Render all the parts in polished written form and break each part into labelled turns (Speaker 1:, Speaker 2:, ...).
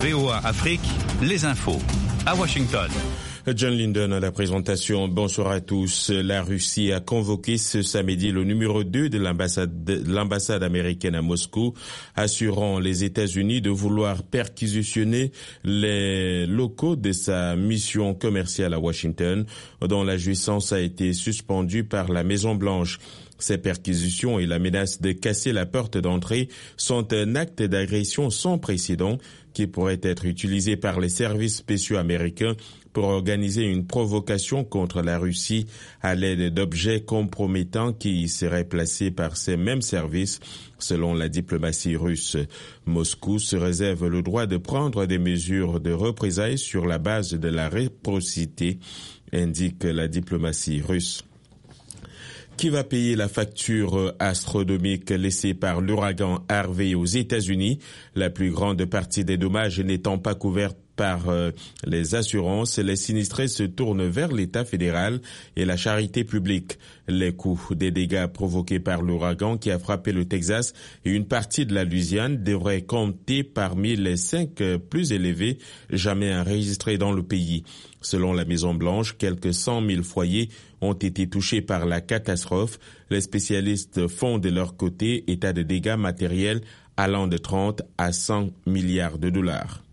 Speaker 1: VOA Afrique, les infos. À Washington.
Speaker 2: John Linden à la présentation. Bonsoir à tous. La Russie a convoqué ce samedi le numéro 2 de l'ambassade américaine à Moscou, assurant les États-Unis de vouloir perquisitionner les locaux de sa mission commerciale à Washington, dont la jouissance a été suspendue par la Maison-Blanche. Ces perquisitions et la menace de casser la porte d'entrée sont un acte d'agression sans précédent qui pourrait être utilisé par les services spéciaux américains pour organiser une provocation contre la Russie à l'aide d'objets compromettants qui seraient placés par ces mêmes services, selon la diplomatie russe. Moscou se réserve le droit de prendre des mesures de représailles sur la base de la réciprocité, indique la diplomatie russe. Qui va payer la facture astronomique laissée par l'ouragan Harvey aux États-Unis, la plus grande partie des dommages n'étant pas couverte par les assurances, les sinistrés se tournent vers l'État fédéral et la charité publique. Les coûts des dégâts provoqués par l'ouragan qui a frappé le Texas et une partie de la Louisiane devraient compter parmi les 5 plus élevés jamais enregistrés dans le pays. Selon la Maison-Blanche, quelques 100 000 foyers ont été touchés par la catastrophe. Les spécialistes font de leur côté état de dégâts matériels allant de 30 à 100 milliards de dollars.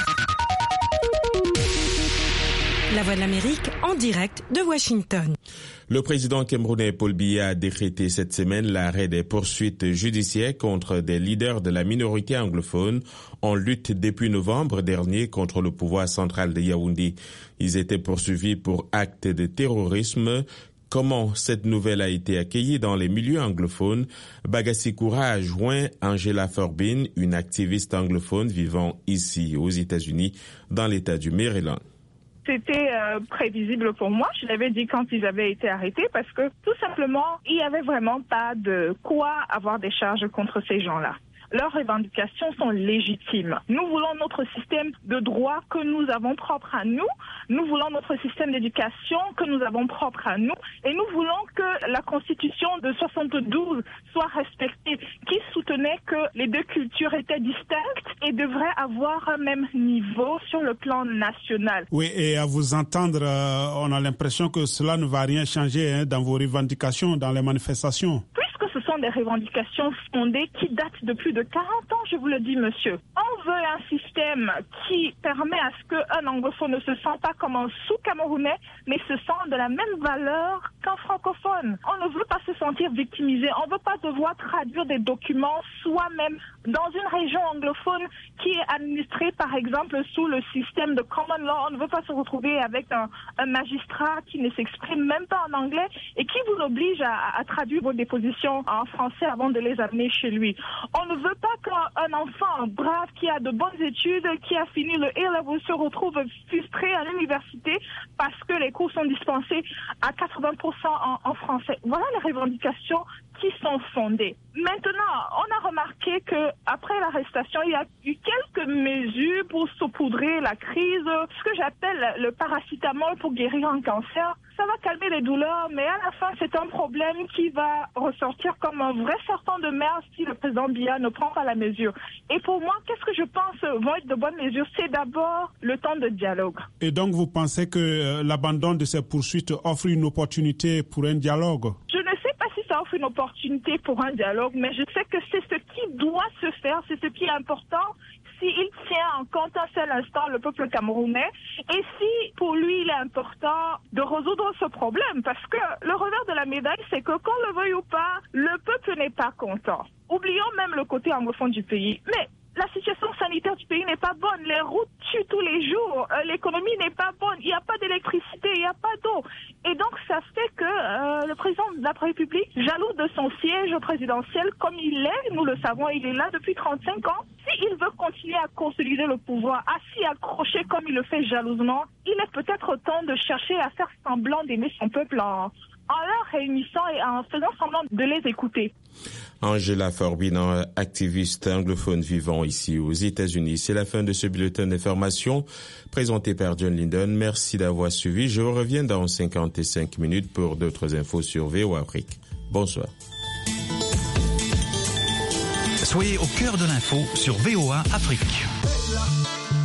Speaker 3: La Voix de l'Amérique en direct de Washington.
Speaker 2: Le président camerounais Paul Biya a décrété cette semaine l'arrêt des poursuites judiciaires contre des leaders de la minorité anglophone en lutte depuis novembre dernier contre le pouvoir central de Yaoundé. Ils étaient poursuivis pour actes de terrorisme. Comment cette nouvelle a été accueillie dans les milieux anglophones? Bagassi Koura a joint Angela Forbin, une activiste anglophone vivant ici aux États-Unis, dans l'État du Maryland.
Speaker 4: C'était prévisible pour moi. Je l'avais dit quand ils avaient été arrêtés parce que tout simplement, il n'y avait vraiment pas de quoi avoir des charges contre ces gens-là. Leurs revendications sont légitimes. Nous voulons notre système de droit que nous avons propre à nous. Nous voulons notre système d'éducation que nous avons propre à nous. Et nous voulons que la Constitution de 72 soit respectée, qui soutenait que les deux cultures étaient distinctes et devraient avoir un même niveau sur le plan national.
Speaker 5: Oui, et à vous entendre, on a l'impression que cela ne va rien changer dans vos revendications, dans les manifestations.
Speaker 4: Puisque ce sont des revendications fondées qui datent de plus de 40 ans, je vous le dis, monsieur. On veut un système qui permet à ce qu'un anglophone ne se sente pas comme un sous-camerounais, mais se sente de la même valeur qu'un francophone. On ne veut pas se sentir victimisé. On ne veut pas devoir traduire des documents soi-même dans une région anglophone qui est administrée, par exemple, sous le système de common law. On ne veut pas se retrouver avec un magistrat qui ne s'exprime même pas en anglais et qui vous oblige à traduire vos dépositions en français avant de les amener chez lui. On ne veut pas qu'un enfant brave qui a de bonnes études, qui a fini le A-level, se retrouve frustré à l'université parce que les cours sont dispensés à 80% en français. Voilà les revendications qui sont fondées. Maintenant, on a remarqué qu'après l'arrestation, il y a eu quelques mesures pour saupoudrer la crise, ce que j'appelle le paracétamol pour guérir un cancer. Ça va calmer les douleurs, mais à la fin, c'est un problème qui va ressortir comme un vrai serpent de mer si le président Biya ne prend pas la mesure. Et pour moi, qu'est-ce que je pense vont être de bonnes mesures? C'est d'abord le temps de dialogue.
Speaker 5: Et donc, vous pensez que l'abandon de ces poursuites offre une opportunité pour un dialogue?
Speaker 4: Je ne sais pas si ça offre une opportunité pour un dialogue, mais je sais que c'est ce qui doit se faire, c'est ce qui est important. S'il tient en compte un seul instant le peuple camerounais et si pour lui il est important de résoudre ce problème, parce que le revers de la médaille c'est que qu'on le veuille ou pas, le peuple n'est pas content. Oublions même le côté anglophone du pays, mais la situation sanitaire du pays n'est pas bonne, les routes tuent tous les jours, l'économie n'est pas bonne, il n'y a pas d'électricité, il n'y a pas d'eau. Et donc ça fait que le président de la République, jaloux de son siège présidentiel comme il est, nous le savons, il est là depuis 35 ans, s'il veut continuer à consolider le pouvoir, à s'y accrocher comme il le fait jalousement, il est peut-être temps de chercher à faire semblant d'aimer son peuple en leur réunissant et en faisant semblant de les écouter.
Speaker 2: Angela Forbin, activiste anglophone vivant ici aux États-Unis. C'est la fin de ce bulletin d'information présenté par John Linden. Merci d'avoir suivi. Je reviens dans 55 minutes pour d'autres infos sur VOA Afrique. Bonsoir.
Speaker 1: Soyez au cœur de l'info sur VOA Afrique.